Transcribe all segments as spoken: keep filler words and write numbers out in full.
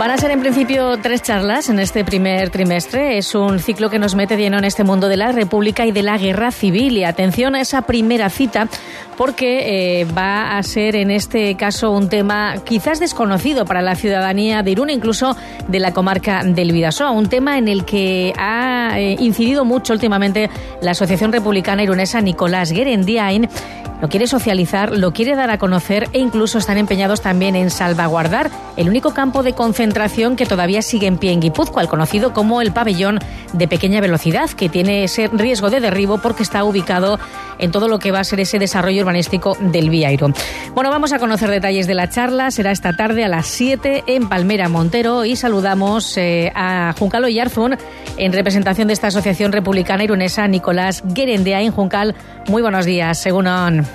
Van a ser en principio tres charlas en este primer trimestre. Es un ciclo que nos mete lleno en este mundo de la República y de la Guerra Civil. Y atención a esa primera cita, porque eh, va a ser en este caso un tema quizás desconocido para la ciudadanía de Irún, incluso de la comarca del Bidasoa. Un tema en el que ha eh, incidido mucho últimamente la Asociación Republicana Irunesa Nicolás Guerendiain. Lo quiere socializar, lo quiere dar a conocer e incluso están empeñados también en salvaguardar el único campo de concentración que todavía sigue en pie en Guipúzcoa, el conocido como el pabellón de pequeña velocidad, que tiene ese riesgo de derribo porque está ubicado en todo lo que va a ser ese desarrollo urbanístico del Viairo. Bueno, vamos a conocer detalles de la charla. Será esta tarde a las siete en Palmera Montero y saludamos eh, a Juncal Oyarzún en representación de esta Asociación Republicana Irunesa Nicolás Guerendiain. Juncal, muy buenos días, egunon.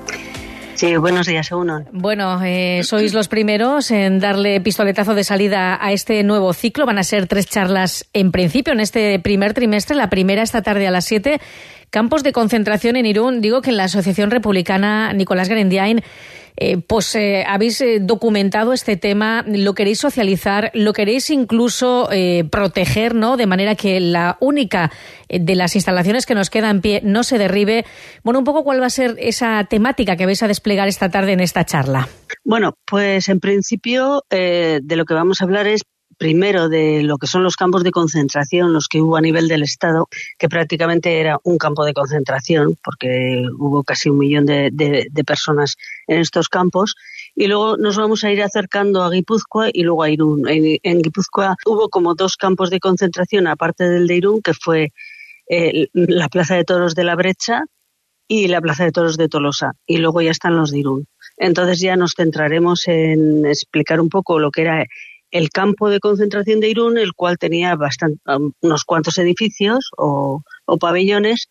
Sí, buenos días, Egunon. Bueno, eh, sois los primeros en darle pistoletazo de salida a este nuevo ciclo. Van a ser tres charlas en principio en este primer trimestre. La primera esta tarde a las siete. Campos de concentración en Irún. Digo que en la Asociación Republicana Nicolás Guerendiain eh, pues eh, habéis eh, documentado este tema, lo queréis socializar, lo queréis incluso eh, proteger, ¿no? De manera que la única eh, de las instalaciones que nos queda en pie no se derribe. Bueno, un poco cuál va a ser esa temática que vais a desplegar esta tarde en esta charla. Bueno, pues en principio eh, de lo que vamos a hablar es primero de lo que son los campos de concentración, los que hubo a nivel del Estado, que prácticamente era un campo de concentración, porque hubo casi un millón de, de, de personas en estos campos. Y luego nos vamos a ir acercando a Guipúzcoa y luego a Irún. En, en Guipúzcoa hubo como dos campos de concentración, aparte del de Irún, que fue eh, la Plaza de Toros de la Brecha y la Plaza de Toros de Tolosa. Y luego ya están los de Irún. Entonces ya nos centraremos en explicar un poco lo que era el campo de concentración de Irún, el cual tenía bastante, unos cuantos edificios o, o pabellones,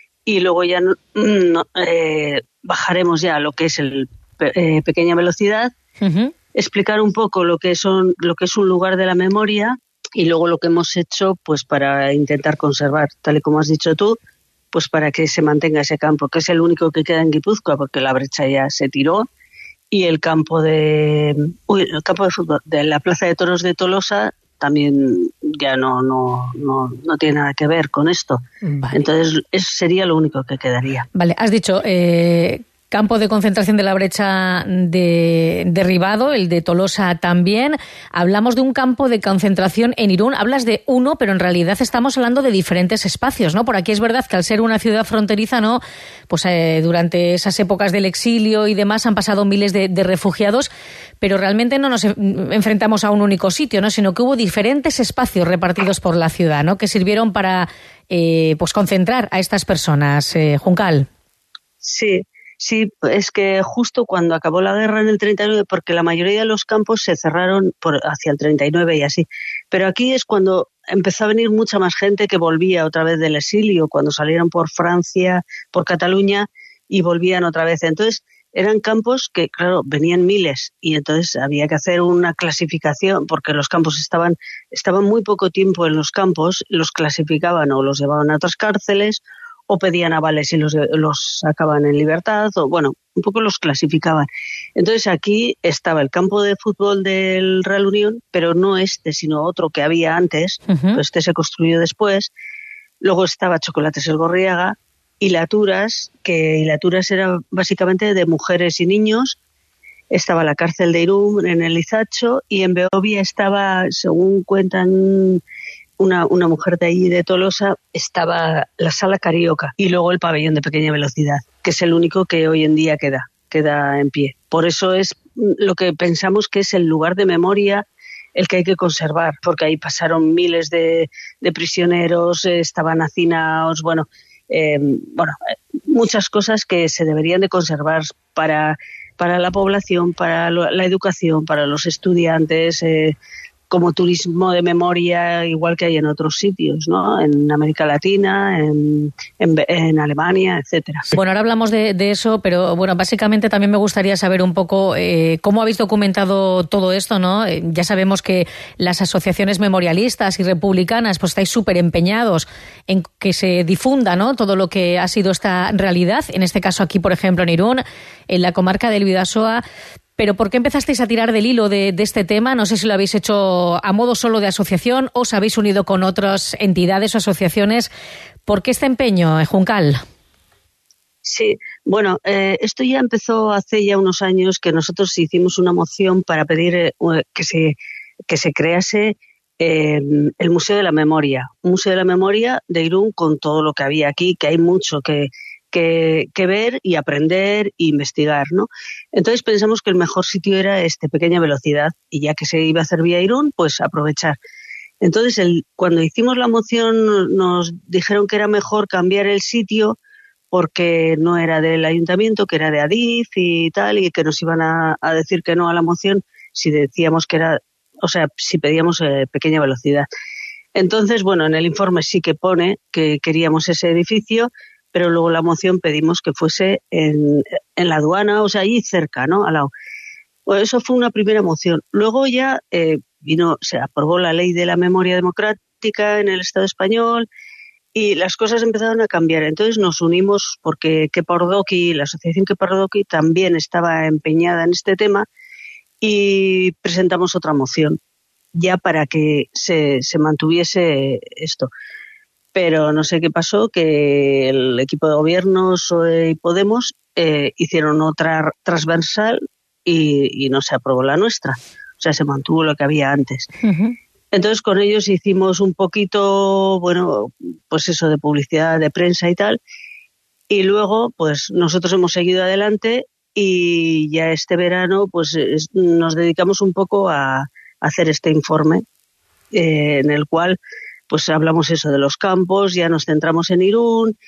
y luego ya no, eh, bajaremos ya a lo que es el eh, pequeña velocidad, uh-huh. Explicar un poco lo que son, lo que es un lugar de la memoria, y luego lo que hemos hecho pues para intentar conservar, tal y como has dicho tú, pues para que se mantenga ese campo, que es el único que queda en Guipúzcoa, porque la Brecha ya se tiró. Y el campo de uy, el campo de fútbol de la Plaza de Toros de Tolosa también ya no no no, no tiene nada que ver con esto. Vale. Entonces eso sería lo único que quedaría. Vale, has dicho eh, campo de concentración de la Brecha de derribado, el de Tolosa también. Hablamos de un campo de concentración en Irún. Hablas de uno, pero en realidad estamos hablando de diferentes espacios, ¿no? Por aquí es verdad que al ser una ciudad fronteriza, ¿no? Pues eh, durante esas épocas del exilio y demás han pasado miles de, de refugiados, pero realmente no nos enfrentamos a un único sitio, ¿no? Sino que hubo diferentes espacios repartidos por la ciudad, ¿no? Que sirvieron para eh, pues concentrar a estas personas. Eh, Juncal. Sí. Sí, es que justo cuando acabó la guerra en el treinta y nueve, porque la mayoría de los campos se cerraron por hacia el treinta y nueve y así, pero aquí es cuando empezó a venir mucha más gente que volvía otra vez del exilio, cuando salieron por Francia, por Cataluña y volvían otra vez. Entonces eran campos que, claro, venían miles y entonces había que hacer una clasificación porque los campos estaban, estaban muy poco tiempo en los campos, los clasificaban o los llevaban a otras cárceles o pedían avales y los, los sacaban en libertad, o bueno, un poco los clasificaban. Entonces aquí estaba el campo de fútbol del Real Unión, pero no este, sino otro que había antes, uh-huh. Este se construyó después. Luego estaba Chocolates El Gorriaga y Laturas, que Laturas era básicamente de mujeres y niños. Estaba la cárcel de Irún en el Izacho y en Beovia estaba, según cuentan Una, una mujer de ahí de Tolosa, estaba la sala Carioca y luego el pabellón de pequeña velocidad, que es el único que hoy en día queda, queda en pie. Por eso es lo que pensamos que es el lugar de memoria el que hay que conservar, porque ahí pasaron miles de, de prisioneros, eh, estaban hacinados, bueno, eh, bueno, muchas cosas que se deberían de conservar para, para la población, para lo, la educación, para los estudiantes, eh, como turismo de memoria, igual que hay en otros sitios, ¿no? En América Latina, en, en, en Alemania, etcétera. Bueno, ahora hablamos de, de eso, pero bueno, básicamente también me gustaría saber un poco eh, cómo habéis documentado todo esto, ¿no? Eh, ya sabemos que las asociaciones memorialistas y republicanas pues estáis súper empeñados en que se difunda, ¿no? Todo lo que ha sido esta realidad, en este caso aquí, por ejemplo, en Irún, en la comarca del Bidasoa. Pero ¿por qué empezasteis a tirar del hilo de, de este tema? No sé si lo habéis hecho a modo solo de asociación o os habéis unido con otras entidades o asociaciones. ¿Por qué este empeño, Juncal? Sí, bueno, eh, esto ya empezó hace ya unos años, que nosotros hicimos una moción para pedir eh, que se que se crease eh, el Museo de la Memoria, un Museo de la Memoria de Irún con todo lo que había aquí, que hay mucho que, que, que ver y aprender e investigar, ¿no? Entonces pensamos que el mejor sitio era este, Pequeña Velocidad, y ya que se iba a hacer vía Irún, pues aprovechar. Entonces, el, cuando hicimos la moción nos dijeron que era mejor cambiar el sitio porque no era del ayuntamiento, que era de Adif y tal, y que nos iban a, a decir que no a la moción si decíamos que era, o sea, si pedíamos eh, Pequeña Velocidad. Entonces, bueno, en el informe sí que pone que queríamos ese edificio, pero luego la moción pedimos que fuese en, en la aduana, o sea, allí cerca, ¿no? Al lado. Bueno, eso fue una primera moción. Luego ya eh, vino, se aprobó la Ley de la Memoria Democrática en el Estado español, y las cosas empezaron a cambiar. Entonces nos unimos porque Kepa Ordoki, la asociación Kepa Ordoki, también estaba empeñada en este tema, y presentamos otra moción ya para que se, se mantuviese esto. Pero no sé qué pasó, que el equipo de gobierno, P S O E y Podemos, eh, hicieron otra transversal y, y no se aprobó la nuestra. O sea, se mantuvo lo que había antes. Uh-huh. Entonces con ellos hicimos un poquito, bueno, pues eso de publicidad, de prensa y tal, y luego pues nosotros hemos seguido adelante y ya este verano pues es, nos dedicamos un poco a, a hacer este informe eh, en el cual pues hablamos eso de los campos, ya nos centramos en Irún,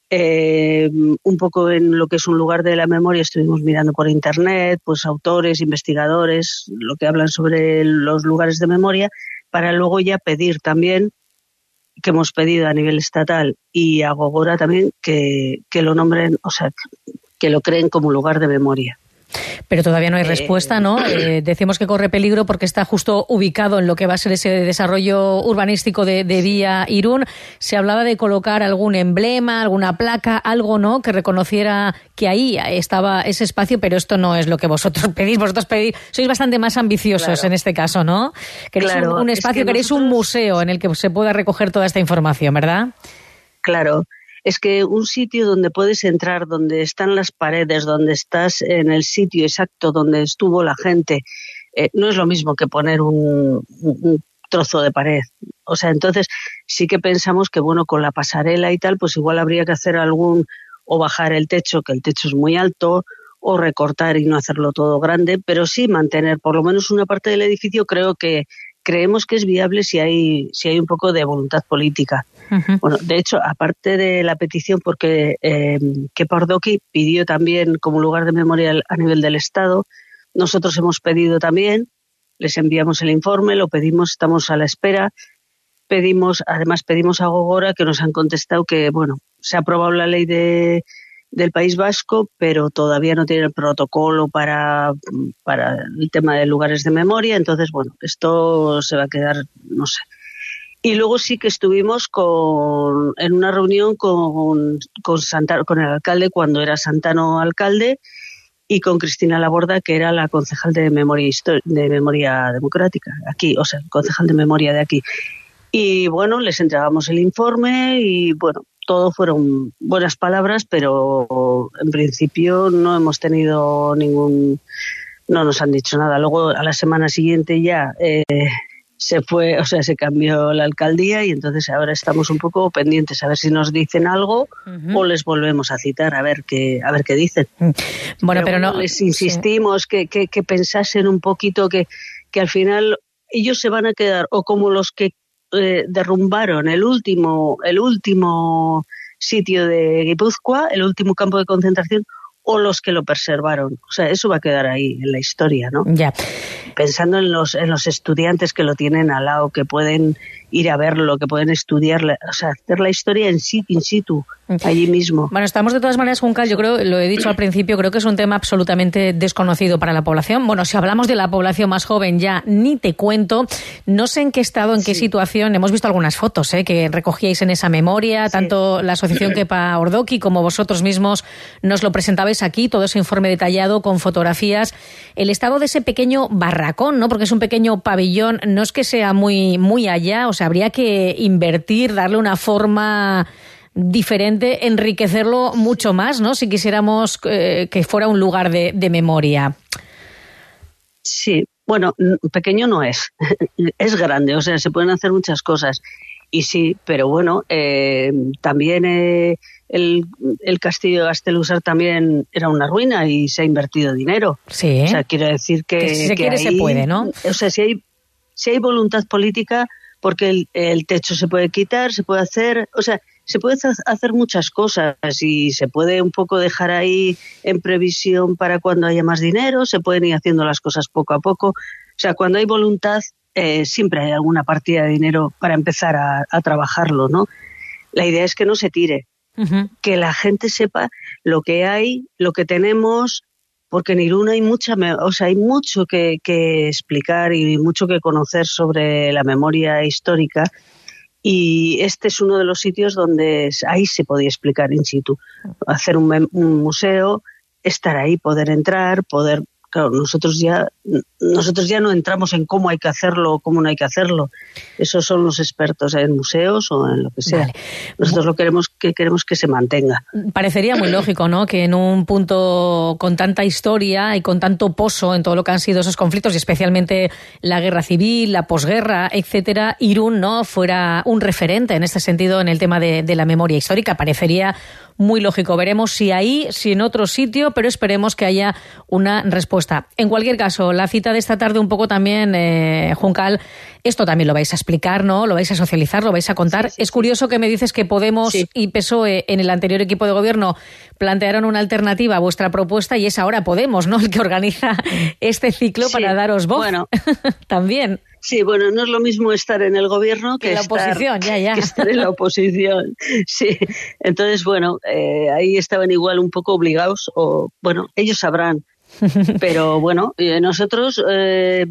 eh, un poco en lo que es un lugar de la memoria, estuvimos mirando por internet, pues autores, investigadores, lo que hablan sobre los lugares de memoria, para luego ya pedir también, que hemos pedido a nivel estatal y a Gogora también, que, que lo nombren, o sea, que lo creen como lugar de memoria. Pero todavía no hay respuesta, ¿no? Eh, decimos que corre peligro porque está justo ubicado en lo que va a ser ese desarrollo urbanístico de, de Vía Irún. Se hablaba de colocar algún emblema, alguna placa, algo, ¿no?, que reconociera que ahí estaba ese espacio, pero esto no es lo que vosotros pedís. Vosotros pedís, sois bastante más ambiciosos, claro, en este caso, ¿no? Queréis claro, un, un espacio, es que queréis nosotros... un museo en el que se pueda recoger toda esta información, ¿verdad? Claro. Es que un sitio donde puedes entrar, donde están las paredes, donde estás en el sitio exacto donde estuvo la gente, eh, no es lo mismo que poner un, un trozo de pared. O sea, entonces sí que pensamos que, bueno, con la pasarela y tal, pues igual habría que hacer algún, o bajar el techo, que el techo es muy alto, o recortar y no hacerlo todo grande, pero sí mantener por lo menos una parte del edificio. Creo que creemos que es viable si hay si hay un poco de voluntad política. Uh-huh. Bueno, de hecho, aparte de la petición, porque eh, Kepa Ordoki pidió también como lugar de memoria a nivel del Estado, nosotros hemos pedido también, les enviamos el informe, lo pedimos, estamos a la espera, pedimos, además pedimos a Gogora, que nos han contestado que, bueno, se ha aprobado la ley de del País Vasco, pero todavía no tiene el protocolo para, para el tema de lugares de memoria. Entonces, bueno, esto se va a quedar, no sé. Y luego sí que estuvimos con, en una reunión con, con, Santano, con el alcalde, cuando era Santano alcalde, y con Cristina Laborda, que era la concejal de memoria, de memoria democrática, aquí, o sea, concejal de memoria de aquí. Y bueno, les entregamos el informe y bueno, todo fueron buenas palabras, pero en principio no hemos tenido ningún, no nos han dicho nada. Luego a la semana siguiente ya eh, se fue, o sea, se cambió la alcaldía y entonces ahora estamos un poco pendientes a ver si nos dicen algo uh-huh. o les volvemos a citar a ver qué, a ver qué dicen. Bueno, pero, pero no les insistimos sí. que, que, que pensasen un poquito que, que al final ellos se van a quedar o como los que Eh, derrumbaron el último el último sitio de Guipúzcoa, el último campo de concentración, o los que lo preservaron. O sea, eso va a quedar ahí en la historia, ¿no? Ya. Pensando en los en los estudiantes que lo tienen al lado, que pueden ir a verlo, que pueden estudiar, o sea, hacer la historia en sí, in situ, allí mismo. Bueno, estamos de todas maneras, Juncal, yo creo, lo he dicho al principio, creo que es un tema absolutamente desconocido para la población. Bueno, si hablamos de la población más joven ya, ni te cuento. No sé en qué estado, en qué sí. situación, hemos visto algunas fotos ¿eh? que recogíais en esa memoria, sí. tanto la asociación Kepa Ordoki como vosotros mismos nos lo presentabais aquí, todo ese informe detallado con fotografías. El estado de ese pequeño barracón, ¿no? Porque es un pequeño pabellón, no es que sea muy, muy allá, o sea, habría que invertir, darle una forma diferente, enriquecerlo mucho más, ¿no? Si quisiéramos eh, que fuera un lugar de, de memoria. Sí, bueno, pequeño no es, es grande, o sea, se pueden hacer muchas cosas. Y sí, pero bueno, eh, también eh, el, el castillo de Gasteluzar también era una ruina y se ha invertido dinero. Sí. O sea, quiero decir que... que si se que quiere ahí, se puede, ¿no? O sea, si hay, si hay voluntad política, porque el, el techo se puede quitar, se puede hacer... O sea, se puede hacer muchas cosas y se puede un poco dejar ahí en previsión para cuando haya más dinero, se pueden ir haciendo las cosas poco a poco. O sea, cuando hay voluntad... Eh, siempre hay alguna partida de dinero para empezar a, a trabajarlo, ¿no? La idea es que no se tire, uh-huh. que la gente sepa lo que hay, lo que tenemos, porque en Irún hay mucha, o sea, hay mucho que, que explicar y mucho que conocer sobre la memoria histórica, y este es uno de los sitios donde ahí se podía explicar in situ, hacer un, un museo, estar ahí, poder entrar, poder... Claro, nosotros ya nosotros ya no entramos en cómo hay que hacerlo o cómo no hay que hacerlo. Esos son los expertos en museos o en lo que sea. Vale. Nosotros lo queremos que queremos que se mantenga. Parecería muy lógico, ¿no? Que en un punto con tanta historia y con tanto pozo en todo lo que han sido esos conflictos, y especialmente la guerra civil, la posguerra, etcétera, Irún, ¿no? fuera un referente en este sentido en el tema de, de la memoria histórica. Parecería muy lógico. Veremos si ahí, si en otro sitio, pero esperemos que haya una respuesta. En cualquier caso, la cita de esta tarde un poco también, eh, Juncal, esto también lo vais a explicar, ¿no? Lo vais a socializar, lo vais a contar. Sí, sí, es curioso que me dices que Podemos sí. y P S O E en el anterior equipo de gobierno plantearon una alternativa a vuestra propuesta y es ahora Podemos, ¿no? El que organiza este ciclo sí. para daros voz. Bueno, también. Sí, bueno, no es lo mismo estar en el gobierno que, en la estar, oposición, ya, ya. que estar en la oposición. Sí, entonces, bueno, eh, ahí estaban igual un poco obligados, o bueno, ellos sabrán. Pero bueno, eh, nosotros, eh,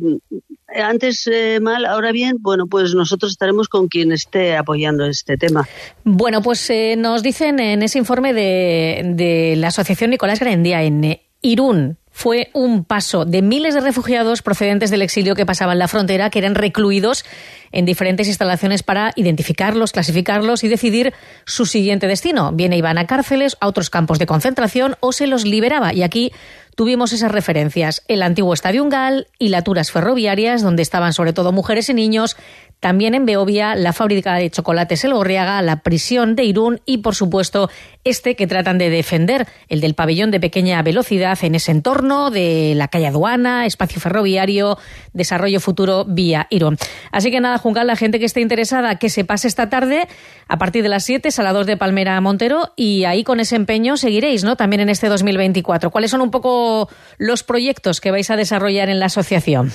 antes eh, mal, ahora bien, bueno, pues nosotros estaremos con quien esté apoyando este tema. Bueno, pues eh, nos dicen en ese informe de, de la Asociación Nicolás Grandia en Irún, fue un paso de miles de refugiados procedentes del exilio que pasaban la frontera, que eran recluidos en diferentes instalaciones para identificarlos, clasificarlos y decidir su siguiente destino. Bien iban a cárceles, a otros campos de concentración o se los liberaba. Y aquí tuvimos esas referencias. El antiguo Estadio Ungal y laturas ferroviarias, donde estaban sobre todo mujeres y niños. También en Beovia, la fábrica de chocolates El Gorriaga, la prisión de Irún y, por supuesto, este que tratan de defender, el del pabellón de pequeña velocidad en ese entorno de la calle Aduana, espacio ferroviario, desarrollo futuro vía Irún. Así que nada, Juncal, la gente que esté interesada, que se pase esta tarde a partir de las siete, Sala dos de Palmera Montero, y ahí con ese empeño seguiréis, ¿no? También en este dos mil veinticuatro. ¿Cuáles son un poco los proyectos que vais a desarrollar en la asociación?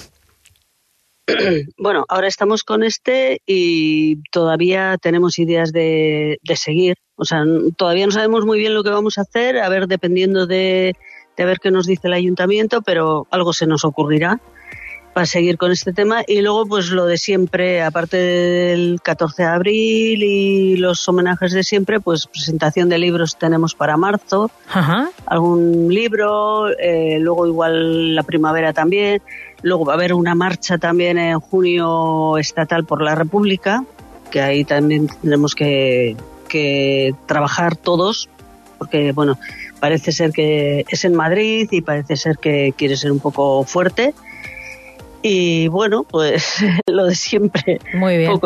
Bueno, ahora estamos con este y todavía tenemos ideas de, de seguir. O sea, todavía no sabemos muy bien lo que vamos a hacer, a ver, dependiendo de, de ver qué nos dice el ayuntamiento, pero algo se nos ocurrirá para seguir con este tema. Y luego, pues lo de siempre, aparte del catorce de abril y los homenajes de siempre, pues presentación de libros tenemos para marzo. Ajá. Algún libro, eh, luego igual la primavera también. Luego va a haber una marcha también en junio estatal por la República, que ahí también tendremos que, que trabajar todos, porque bueno, parece ser que es en Madrid y parece ser que quiere ser un poco fuerte. Y bueno, pues lo de siempre. Muy bien. Poco